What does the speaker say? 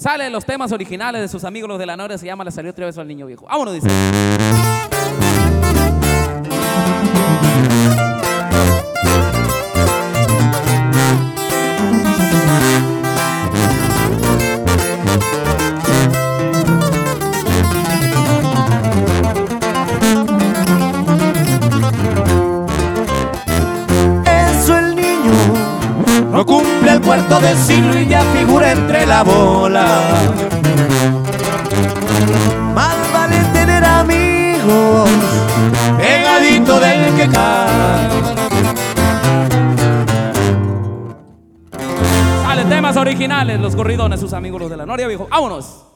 Sale los temas originales de sus amigos los de la Noria, se llama Le salió 3 besos al niño viejo. Vámonos, dice. No cumple el cuarto de siglo y ya figura entre la bola. Más vale tener amigos pegadito del que cae. Sale temas originales, los corridones, sus amigos los de la Noria viejo. Vámonos.